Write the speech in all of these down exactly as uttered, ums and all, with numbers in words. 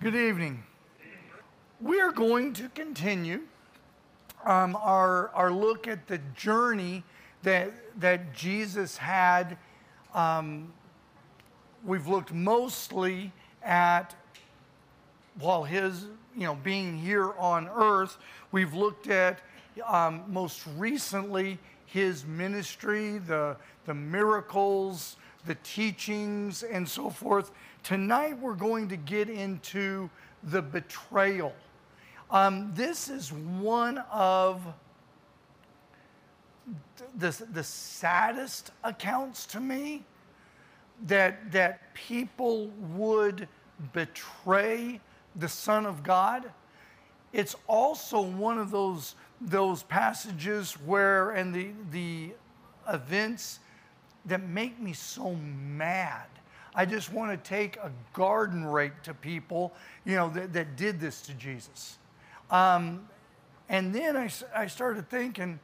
Good evening. We're going to continue um, our, our look at the journey that, that Jesus had. Um, we've looked mostly at, while his, you know, being here on earth, we've looked at um, most recently his ministry, the, the miracles, the teachings, and so forth. Tonight we're going to get into the betrayal. Um, this is one of the, the saddest accounts to me, that, that people would betray the Son of God. It's also one of those, those passages where, and the, the events that make me so mad. I just want to take a garden rake to people, you know, that, that did this to Jesus. Um, and then I, I started thinking,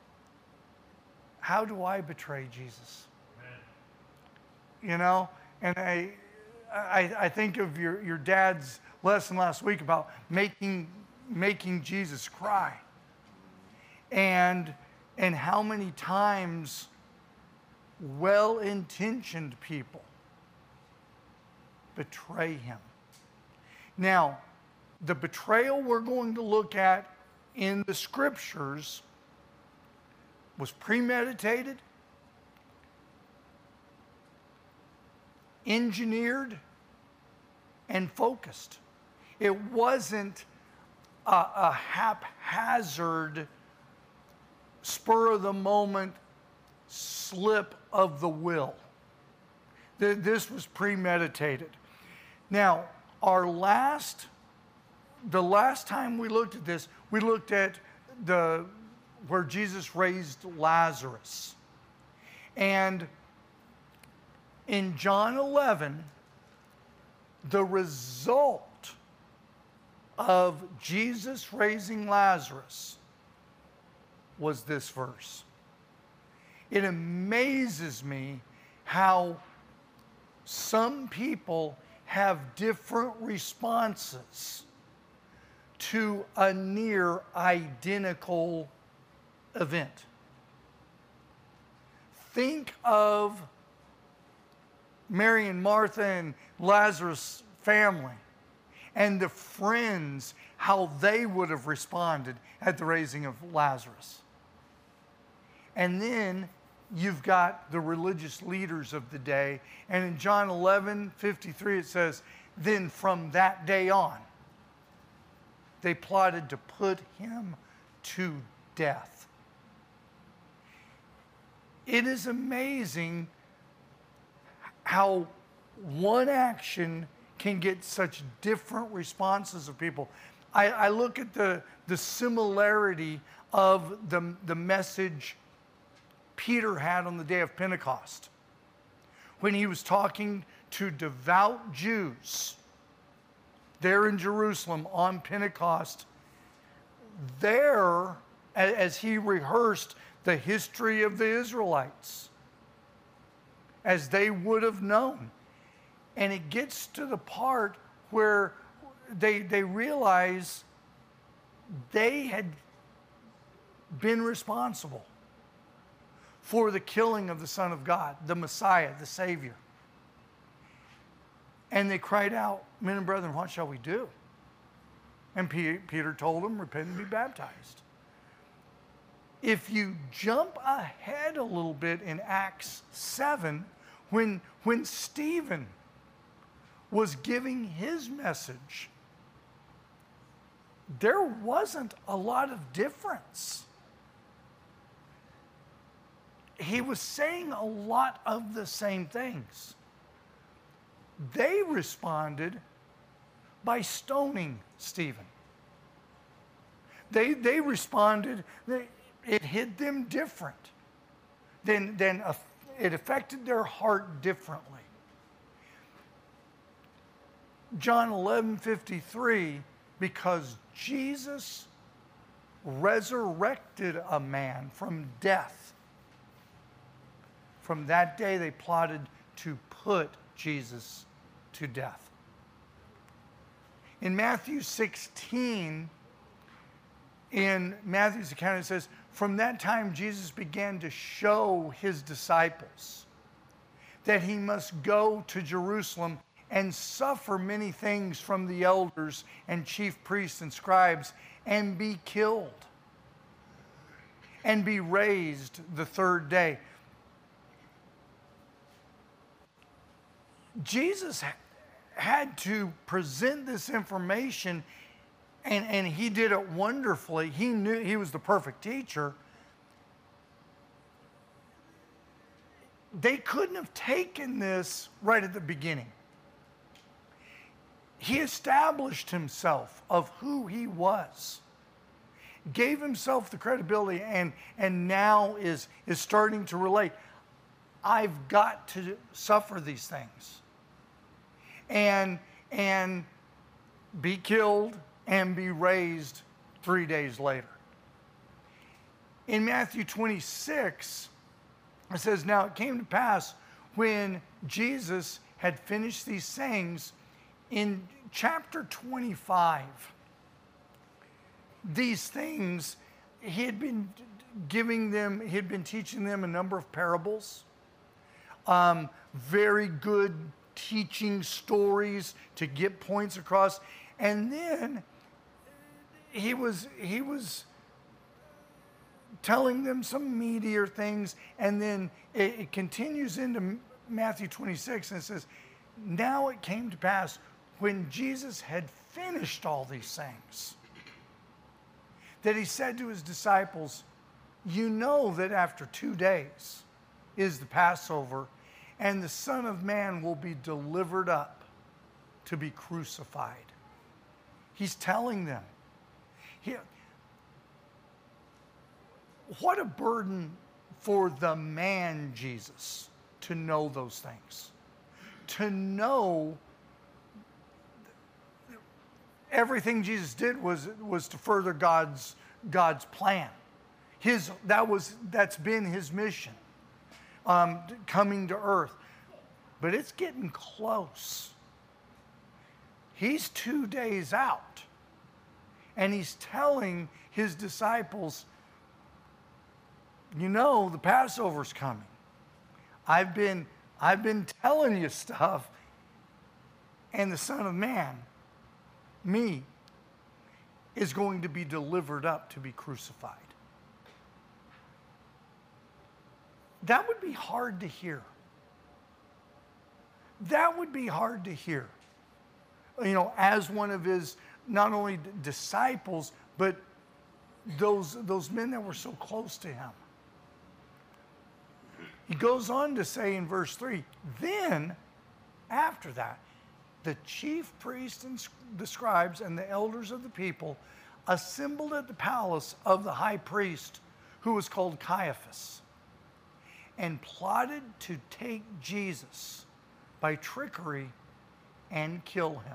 how do I betray Jesus? Amen. You know, and I, I, I think of your, your dad's lesson last week about making, making Jesus cry. And, and how many times well-intentioned people betray him. Now, the betrayal we're going to look at in the scriptures was premeditated, engineered, and focused. It wasn't a, a haphazard, spur-of-the-moment slip of the will. This was premeditated. Now, our last, the last time we looked at this, we looked at the where Jesus raised Lazarus. And in John eleven, the result of Jesus raising Lazarus was this verse. It amazes me how some people have different responses to a near identical event. Think of Mary and Martha and Lazarus' family and the friends, how they would have responded at the raising of Lazarus. And then you've got the religious leaders of the day. And in John eleven fifty-three, it says, then from that day on, they plotted to put him to death. It is amazing how one action can get such different responses of people. I, I look at the, the similarity of the, the message Peter had on the day of Pentecost, when he was talking to devout Jews there in Jerusalem on Pentecost. There, as he rehearsed the history of the Israelites, as they would have known. And it gets to the part where they, they realize they had been responsible for the killing of the Son of God, the Messiah, the Savior. And they cried out, men and brethren, what shall we do? And P- Peter told them, repent and be baptized. If you jump ahead a little bit in Acts seven, when, when Stephen was giving his message, there wasn't a lot of difference. He was saying a lot of the same things. They responded by stoning Stephen. They, they responded, they, it hit them different. Then, then it affected their heart differently. John eleven fifty-three, because Jesus resurrected a man from death. From that day, they plotted to put Jesus to death. In Matthew sixteen, in Matthew's account, it says, from that time Jesus began to show his disciples that he must go to Jerusalem and suffer many things from the elders and chief priests and scribes and be killed and be raised the third day. Jesus had to present this information, and, and he did it wonderfully. He knew he was the perfect teacher. They couldn't have taken this right at the beginning. He established himself of who he was, gave himself the credibility, and, and now is, is starting to relate. I've got to suffer these things and, and be killed and be raised three days later. In Matthew twenty-six, it says, now it came to pass when Jesus had finished these sayings, in chapter twenty-five, these things, he had been giving them, he had been teaching them a number of parables, um, very good teaching stories to get points across. And then he was, he was telling them some meatier things, and then it, it continues into Matthew twenty-six, and it says, now it came to pass when Jesus had finished all these things, that he said to his disciples, you know that after two days is the Passover, and the Son of Man will be delivered up to be crucified. He's telling them. He, what a burden for the man Jesus to know those things. To know everything Jesus did was, was to further God's, God's plan. His, that was, that's been his mission, um, coming to earth. But it's getting close. He's two days out, and he's telling his disciples, you know, the Passover's coming. I've been, I've been telling you stuff, and the Son of Man, me, is going to be delivered up to be crucified. That would be hard to hear. That would be hard to hear. You know, as one of his, not only disciples, but those, those men that were so close to him. He goes on to say in verse three, then, after that, the chief priests and the scribes and the elders of the people assembled at the palace of the high priest, who was called Caiaphas, and plotted to take Jesus by trickery and kill him.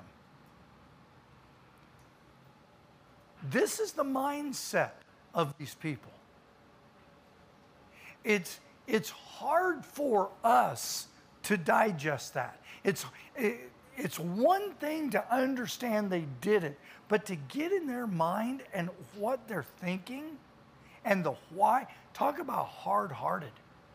This is the mindset of these people. It's, it's hard for us to digest that. It's, it, it's one thing to understand they did it, but to get in their mind and what they're thinking and the why, talk about hard-hearted.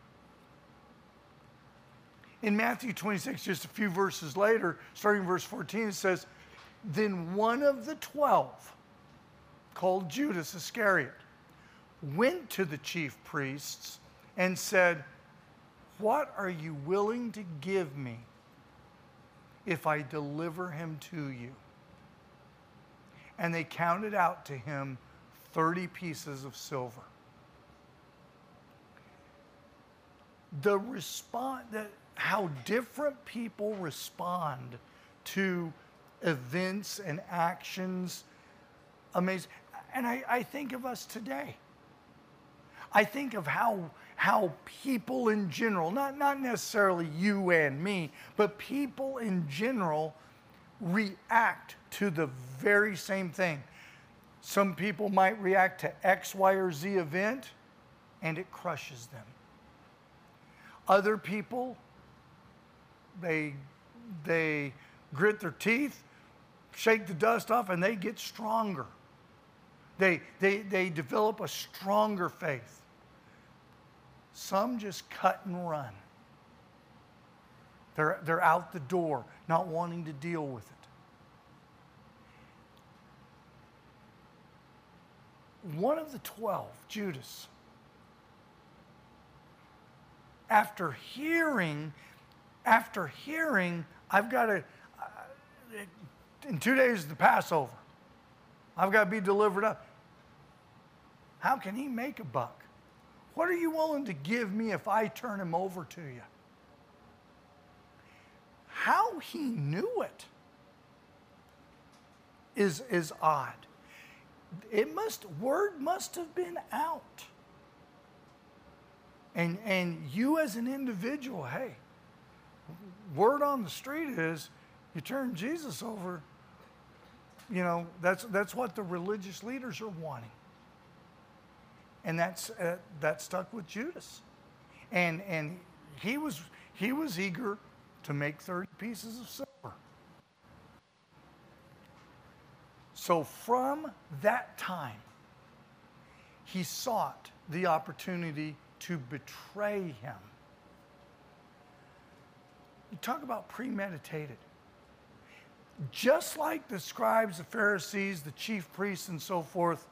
In Matthew twenty-six, just a few verses later, starting verse fourteen, it says, then one of the twelve, called Judas Iscariot, went to the chief priests and said, what are you willing to give me if I deliver him to you? And they counted out to him thirty pieces of silver. The response, that how different people respond to events and actions, amazing. And I, I think of us today. I think of how, how people in general, not, not necessarily you and me, but people in general react to the very same thing. Some people might react to X, Y, or Z event, and it crushes them. Other people, they, they grit their teeth, shake the dust off, and they get stronger. They, they, they develop a stronger faith. Some just cut and run. They're, they're out the door, not wanting to deal with it. One of the twelve, Judas, after hearing, after hearing, I've got to, uh, in two days is the Passover. I've got to be delivered up. How can he make a buck? What are you willing to give me if I turn him over to you? How he knew it is, is odd. It must, word must have been out. And, and you as an individual, hey, word on the street is you turn Jesus over, you know, that's, that's what the religious leaders are wanting. And that's, uh, that stuck with Judas. And, and he was, he was eager to make thirty pieces of silver. So from that time, he sought the opportunity to betray him. You talk about premeditated. Just like the scribes, the Pharisees, the chief priests, and so forth,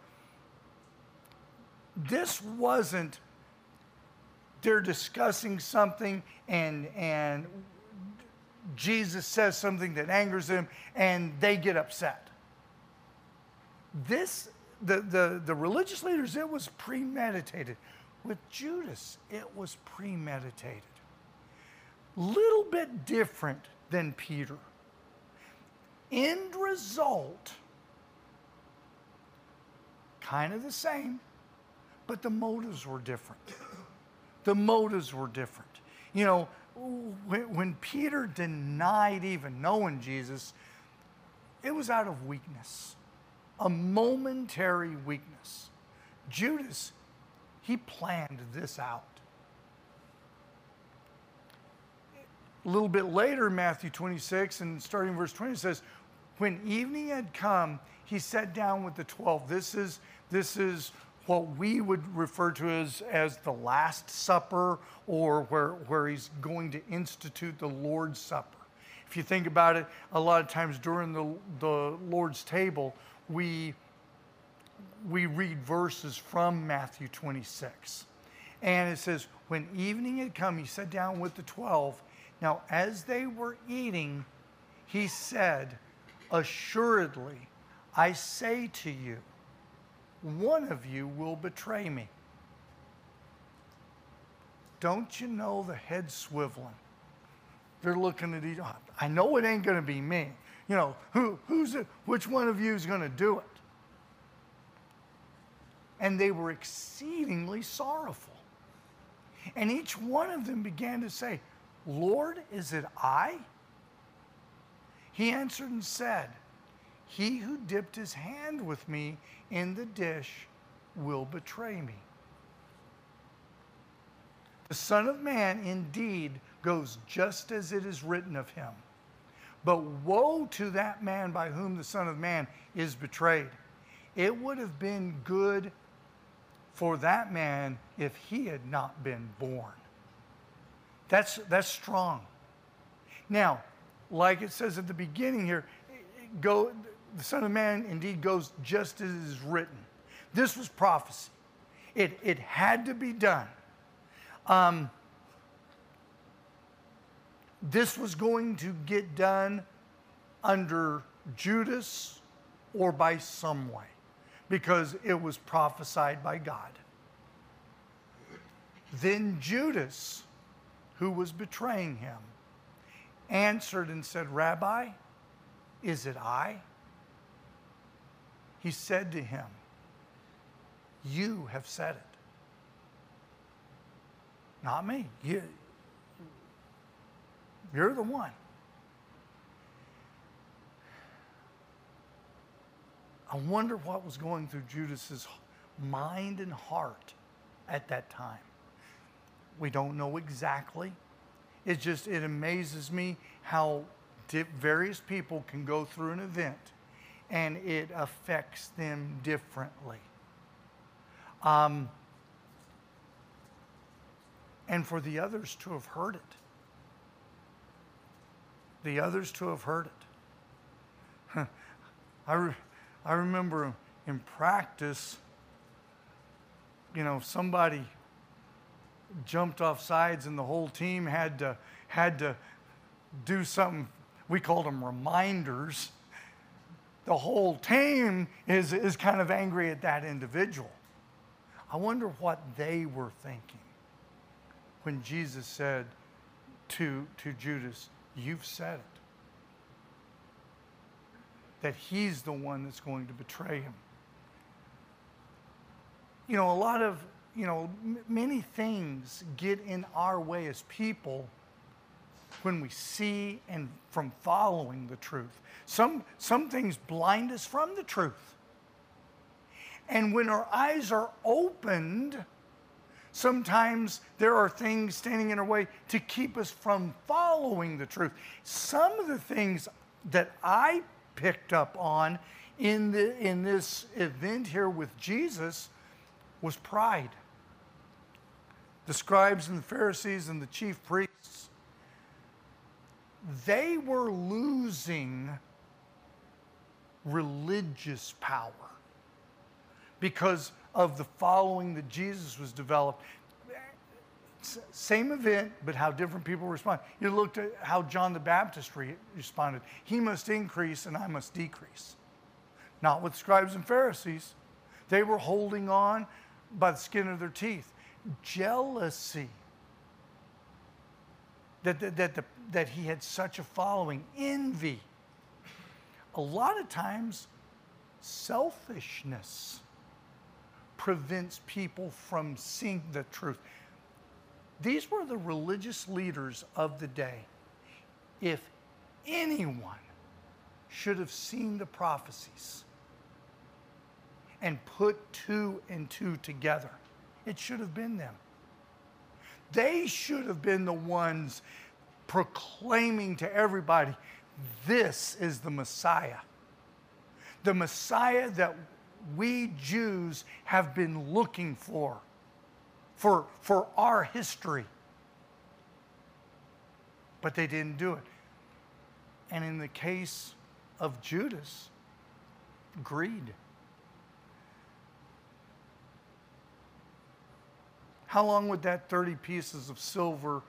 this wasn't they're discussing something and, and Jesus says something that angers them and they get upset. This, the, the, the religious leaders, it was premeditated. With Judas, it was premeditated. Little bit different than Peter. End result, kind of the same, but the motives were different. The motives were different. You know, when, when Peter denied even knowing Jesus, it was out of weakness, a momentary weakness. Judas, he planned this out. A little bit later, Matthew twenty-six, and starting verse twenty, it says, when evening had come, he sat down with the twelve. This is, this is what we would refer to as, as the Last Supper, or where, where he's going to institute the Lord's Supper. If you think about it, a lot of times during the, the Lord's table, we, we read verses from Matthew twenty-six. And it says, when evening had come, he sat down with the twelve. Now, as they were eating, he said, assuredly, I say to you, one of you will betray me. Don't you know the head's swiveling? They're looking at each other. I know it ain't going to be me. You know, who, who's it? Which one of you is going to do it? And they were exceedingly sorrowful. And each one of them began to say, Lord, is it I? He answered and said, he who dipped his hand with me in the dish will betray me. The Son of Man indeed goes just as it is written of him. But woe to that man by whom the Son of Man is betrayed. It would have been good for that man if he had not been born. That's, that's strong. Now, like it says at the beginning here, go, the Son of Man indeed goes just as it is written. This was prophecy. It, it had to be done. Um, this was going to get done under Judas or by some way, because it was prophesied by God. Then Judas, who was betraying him, answered and said, Rabbi, is it I? He said to him, you have said it. Not me. You, you're the one. I wonder what was going through Judas's mind and heart at that time. We don't know exactly. It just, it amazes me how di- various people can go through an event and it affects them differently. Um, and for the others to have heard it. The others to have heard it. I, re- I remember in practice, you know, somebody jumped off sides and the whole team had to, had to do something. We called them reminders. The whole team is, is kind of angry at that individual. I wonder what they were thinking when Jesus said to, to Judas, "You've said it." That he's the one that's going to betray him. You know, a lot of, you know, m- many things get in our way as people when we see and from following the truth. Some, some things blind us from the truth. And when our eyes are opened, sometimes there are things standing in our way to keep us from following the truth. Some of the things that I picked up on in, the, in this event here with Jesus was pride. The scribes and the Pharisees and the chief priests, they were losing religious power because of the following that Jesus was developed. Same event, but how different people respond. You looked at how John the Baptist re- responded. He must increase and I must decrease. Not with scribes and Pharisees. They were holding on by the skin of their teeth. Jealousy. That, that, that, the, that he had such a following. Envy. A lot of times, selfishness prevents people from seeing the truth. These were the religious leaders of the day. If anyone should have seen the prophecies and put two and two together, it should have been them. They should have been the ones proclaiming to everybody, this is the Messiah. The Messiah that we Jews have been looking for. For, for our history. But they didn't do it. And in the case of Judas, greed. How long would that thirty pieces of silver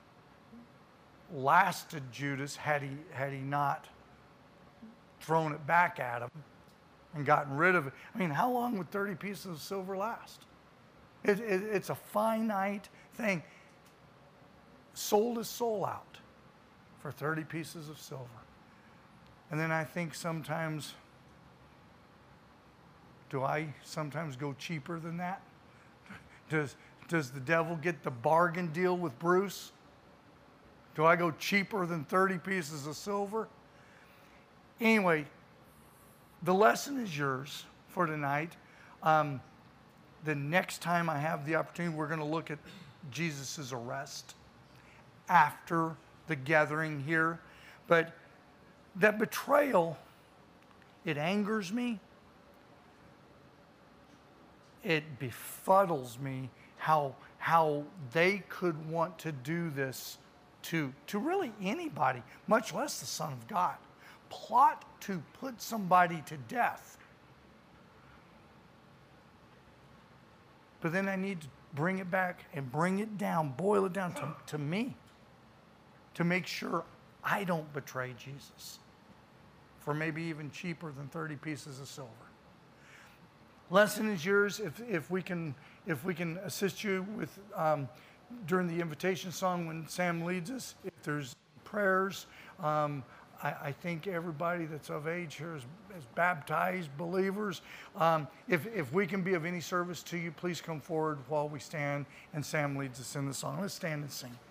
lasted Judas had he, had he not thrown it back at him and gotten rid of it? I mean, how long would thirty pieces of silver last? It, it, it's a finite thing. Sold his soul out for thirty pieces of silver. And then I think sometimes, do I sometimes go cheaper than that? Does, does the devil get the bargain deal with Bruce? Do I go cheaper than thirty pieces of silver? Anyway, the lesson is yours for tonight. Um, The next time I have the opportunity, we're going to look at Jesus' arrest after the gathering here. But that betrayal, it angers me. It befuddles me how, how they could want to do this to, to really anybody, much less the Son of God. Plot to put somebody to death. But then I need to bring it back and bring it down, boil it down to, to me, to make sure I don't betray Jesus for maybe even cheaper than thirty pieces of silver. Lesson is yours. If, if, we, can, if we can assist you with, um, during the invitation song when Sam leads us, if there's prayers, um, I, I think everybody that's of age here is, is baptized believers. Um, if, if we can be of any service to you, please come forward while we stand and Sam leads us in the song. Let's stand and sing.